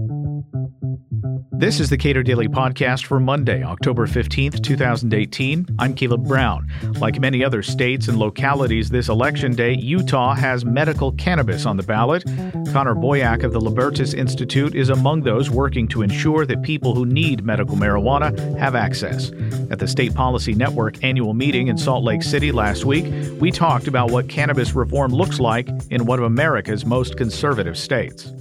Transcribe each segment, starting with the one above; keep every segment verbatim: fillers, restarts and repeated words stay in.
This is the Cato Daily Podcast for Monday, October fifteenth, twenty eighteen. I'm Caleb Brown. Like many other states and localities this election day, Utah has medical cannabis on the ballot. Connor Boyack of the Libertas Institute is among those working to ensure that people who need medical marijuana have access. At the State Policy Network annual meeting in Salt Lake City last week, we talked about what cannabis reform looks like in one of America's most conservative states.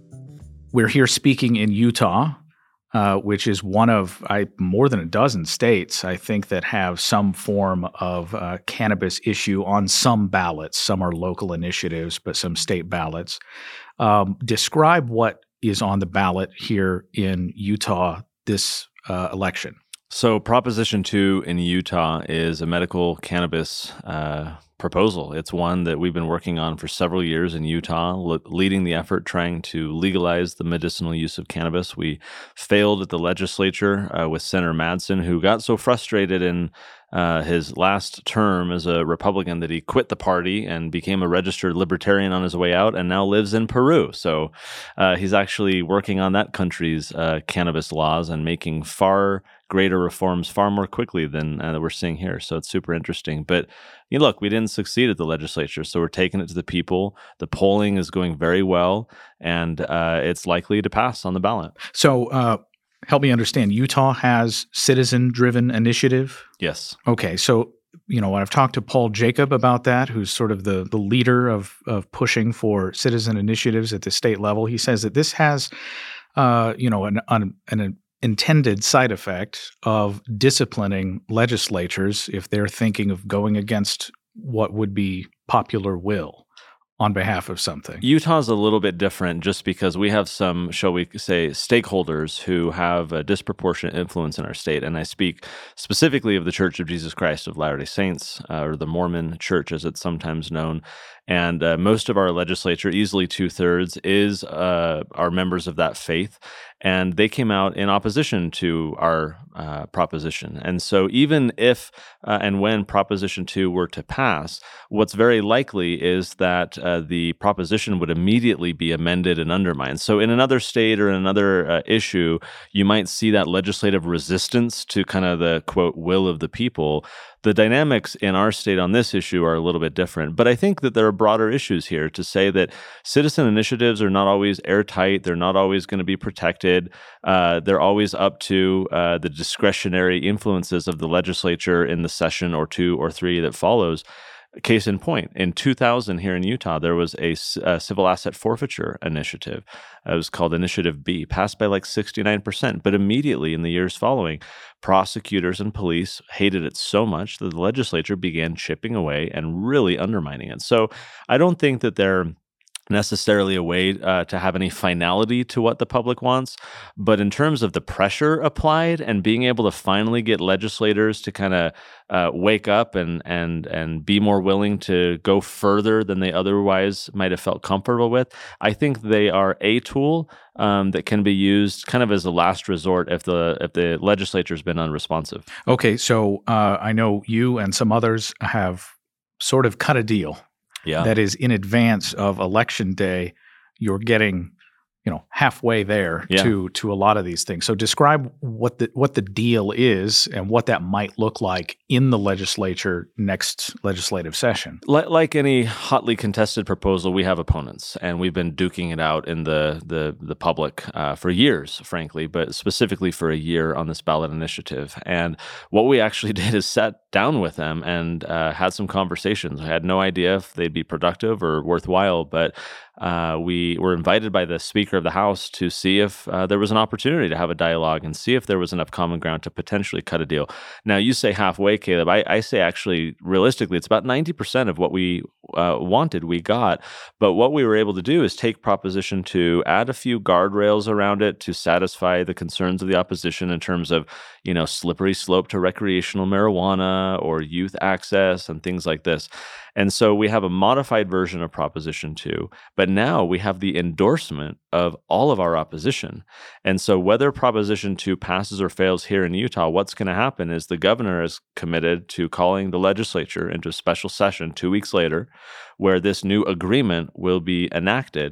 We're here speaking in Utah, uh, which is one of I, more than a dozen states, I think, that have some form of uh, cannabis issue on some ballots. Some are local initiatives, but some state ballots. Um, describe what is on the ballot here in Utah this uh, election. So Proposition two in Utah is a medical cannabis uh, proposal. It's one that we've been working on for several years in Utah, le- leading the effort trying to legalize the medicinal use of cannabis. We failed at the legislature uh, with Senator Madsen, who got so frustrated in uh, his last term as a Republican that he quit the party and became a registered libertarian on his way out and now lives in Peru. So uh, he's actually working on that country's uh, cannabis laws and making far greater reforms far more quickly than uh, we're seeing here. So it's super interesting. But you know, look, we didn't succeed at the legislature, so we're taking it to the people. The polling is going very well, and uh, it's likely to pass on the ballot. So uh, help me understand. Utah has citizen-driven initiative? Yes. Okay, so you know, I've talked to Paul Jacob about that, who's sort of the, the leader of, of pushing for citizen initiatives at the state level. He says that this has, uh, you know, an, an, an intended side effect of disciplining legislatures if they're thinking of going against what would be popular will on behalf of something. Utah's a little bit different just because we have some, shall we say, stakeholders who have a disproportionate influence in our state. And I speak specifically of the Church of Jesus Christ of Latter-day Saints, uh, or the Mormon Church as it's sometimes known. And uh, most of our legislature, easily two-thirds, is uh, are members of that faith. And they came out in opposition to our uh, proposition. And so even if uh, and when Proposition two were to pass, what's very likely is that uh, the proposition would immediately be amended and undermined. So in another state or in another uh, issue, you might see that legislative resistance to kind of the, quote, will of the people. The dynamics in our state on this issue are a little bit different, but I think that there are broader issues here to say that citizen initiatives are not always airtight. They're not always going to be protected. Uh, they're always up to uh, the discretionary influences of the legislature in the session or two or three that follows. Case in point, in two thousand here in Utah, there was a, a civil asset forfeiture initiative. It was called Initiative B, passed by like sixty-nine percent. But immediately in the years following, prosecutors and police hated it so much that the legislature began chipping away and really undermining it. So I don't think that they're necessarily a way uh, to have any finality to what the public wants. But in terms of the pressure applied and being able to finally get legislators to kind of uh, wake up and and and be more willing to go further than they otherwise might have felt comfortable with, I think they are a tool um, that can be used kind of as a last resort if the if the legislature's been unresponsive. Okay, so uh, I know you and some others have sort of cut a deal. Yeah. That is, in advance of Election Day, you're getting, you know, halfway there yeah. to to a lot of these things. So describe what the what the deal is and what that might look like in the legislature next legislative session. Like, like any hotly contested proposal, we have opponents, and we've been duking it out in the the the public uh, for years, frankly, but specifically for a year on this ballot initiative. And what we actually did is sat down with them and uh, had some conversations. I had no idea if they'd be productive or worthwhile, but uh, we were invited by the Speaker of the House to see if uh, there was an opportunity to have a dialogue and see if there was enough common ground to potentially cut a deal. Now, you say halfway, Caleb. I, I say actually, realistically, it's about ninety percent of what we uh, wanted, we got. But what we were able to do is take Proposition two, add a few guardrails around it to satisfy the concerns of the opposition in terms of, you know, slippery slope to recreational marijuana or youth access and things like this. And so we have a modified version of Proposition two, but now we have the endorsement of all of our opposition. And so whether Proposition two passes or fails here in Utah, what's going to happen is the governor is committed to calling the legislature into a special session two weeks later, where this new agreement will be enacted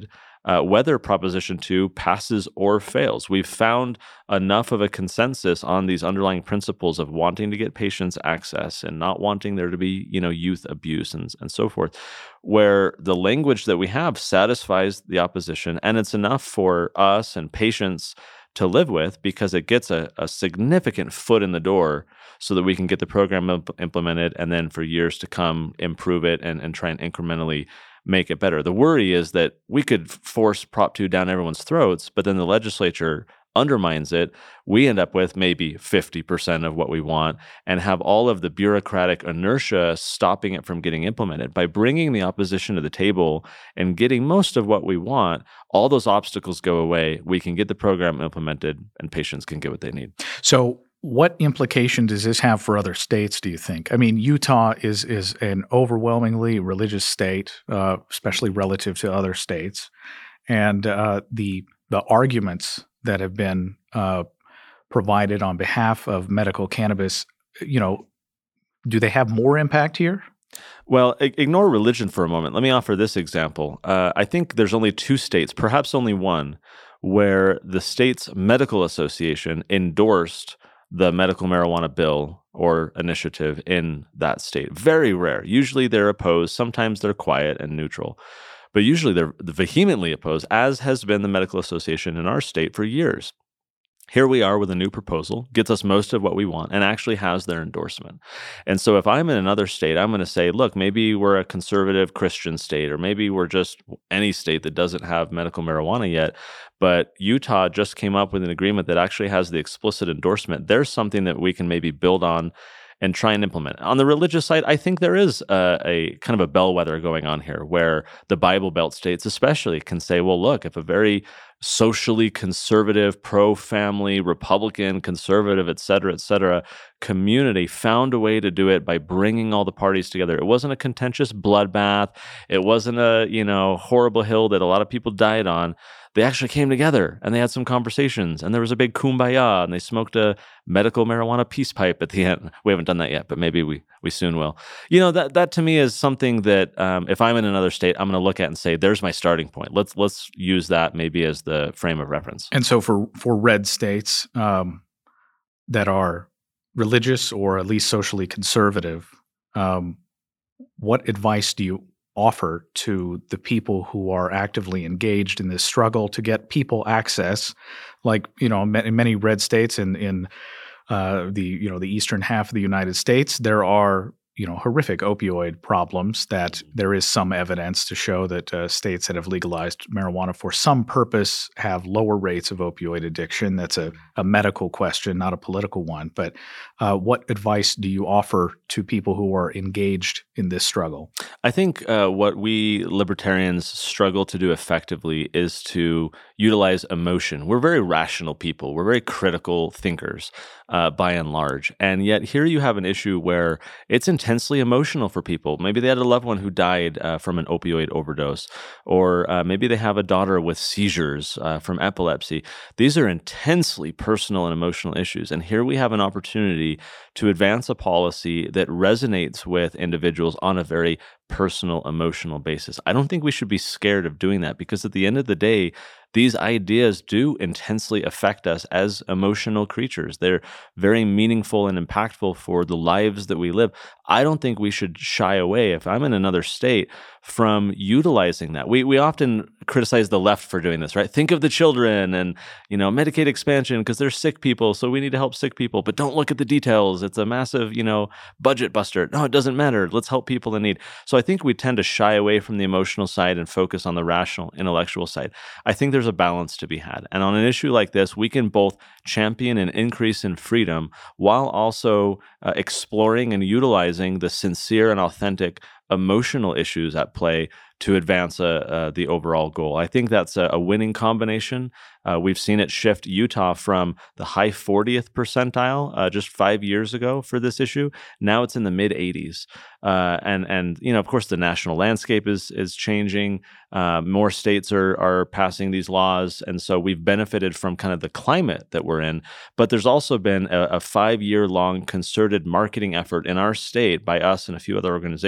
uh, whether Proposition two passes or fails. We've found enough of a consensus on these underlying principles of wanting to get patients access and not wanting there to be, you know, youth abuse and, and so forth, where the language that we have satisfies the opposition, and it's enough for us and patients to live with because it gets a, a significant foot in the door so that we can get the program imp- implemented and then for years to come improve it and, and try and incrementally make it better. The worry is that we could force Prop two down everyone's throats, but then the legislature undermines it. We end up with maybe fifty percent of what we want and have all of the bureaucratic inertia stopping it from getting implemented. By bringing the opposition to the table and getting most of what we want, all those obstacles go away. We can get the program implemented and patients can get what they need. So what implication does this have for other states, do you think? I mean, Utah is is an overwhelmingly religious state, uh, especially relative to other states. And uh, the the arguments that have been uh, provided on behalf of medical cannabis, you know, do they have more impact here? Well, ignore religion for a moment. Let me offer this example. Uh, I think there's only two states, perhaps only one, where the state's medical association endorsed the medical marijuana bill or initiative in that state. Very rare. Usually they're opposed. Sometimes they're quiet and neutral. But usually they're vehemently opposed, as has been the medical association in our state for years. Here we are with a new proposal, gets us most of what we want, and actually has their endorsement. And so if I'm in another state, I'm going to say, look, maybe we're a conservative Christian state, or maybe we're just any state that doesn't have medical marijuana yet, but Utah just came up with an agreement that actually has the explicit endorsement. There's something that we can maybe build on and try and implement. On the religious side, I think there is a, a kind of a bellwether going on here where the Bible Belt states especially can say, well, look, if a very socially conservative, pro-family, Republican, conservative, et cetera, et cetera, community found a way to do it by bringing all the parties together. It wasn't a contentious bloodbath. It wasn't a, you know, horrible hill that a lot of people died on. They actually came together and they had some conversations and there was a big kumbaya and they smoked a medical marijuana peace pipe at the end. We haven't done that yet, but maybe we we soon will. You know, that that to me is something that um, if I'm in another state, I'm going to look at and say, there's my starting point. Let's let's use that maybe as the frame of reference. And so for, for red states um, that are religious or at least socially conservative, um, what advice do you offer to the people who are actively engaged in this struggle to get people access? Like, you know, in many red states in in uh, the you know the eastern half of the United States, there are you know horrific opioid problems that there is some evidence to show that uh, states that have legalized marijuana for some purpose have lower rates of opioid addiction. That's a, a medical question, not a political one. But uh, what advice do you offer to people who are engaged in this struggle? I think uh, what we libertarians struggle to do effectively is to utilize emotion. We're very rational people. We're very critical thinkers uh, by and large. And yet here you have an issue where it's intensely emotional for people. Maybe they had a loved one who died uh, from an opioid overdose, or uh, maybe they have a daughter with seizures uh, from epilepsy. These are intensely personal and emotional issues. And here we have an opportunity to advance a policy that resonates with individuals on a very personal, emotional basis. I don't think we should be scared of doing that because at the end of the day, these ideas do intensely affect us as emotional creatures. They're very meaningful and impactful for the lives that we live. I don't think we should shy away, if I'm in another state, from utilizing that. We we often criticize the left for doing this, right? Think of the children and, you know, Medicaid expansion because they're sick people, so we need to help sick people, but don't look at the details. It's a massive, you know, budget buster. No, it doesn't matter. Let's help people in need. So I think we tend to shy away from the emotional side and focus on the rational, intellectual side. I think there's a balance to be had. And on an issue like this, we can both champion an increase in freedom while also uh, exploring and utilizing the sincere and authentic emotional issues at play to advance uh, uh, the overall goal. I think that's a, a winning combination. Uh, we've seen it shift Utah from the high fortieth percentile uh, just five years ago for this issue. Now it's in the mid eighties. Uh, and, and you know, of course, the national landscape is is changing. Uh, more states are are passing these laws. And so we've benefited from kind of the climate that we're in. But there's also been a, a five-year-long concerted marketing effort in our state by us and a few other organizations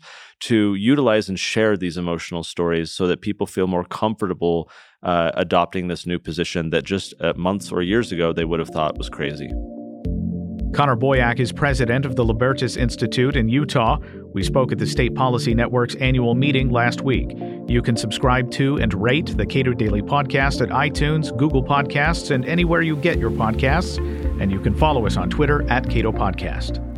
to utilize and share these emotional stories so that people feel more comfortable uh, adopting this new position that just uh, months or years ago they would have thought was crazy. Connor Boyack is president of the Libertas Institute in Utah. We spoke at the State Policy Network's annual meeting last week. You can subscribe to and rate the Cato Daily Podcast at iTunes, Google Podcasts, and anywhere you get your podcasts. And you can follow us on Twitter at Cato Podcast.